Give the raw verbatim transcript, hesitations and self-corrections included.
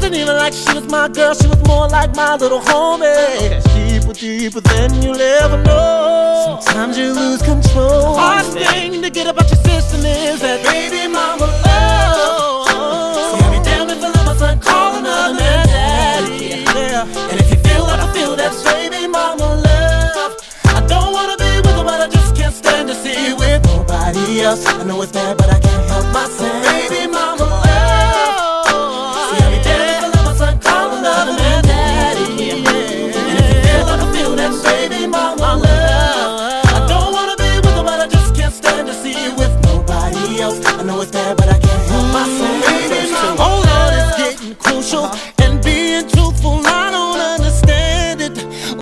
wasn't even like she was my girl, she was more like my little homie. Deeper, deeper than you'll ever know. Sometimes you lose control. Hardest thing to get about your system is that baby mama love. So every damn if I let my son call another man daddy. Yeah. And if you feel like I feel, that's baby mama love. I don't wanna be with her, but I just can't stand to see you with nobody else. I know it's bad, but I can't help myself. Baby mama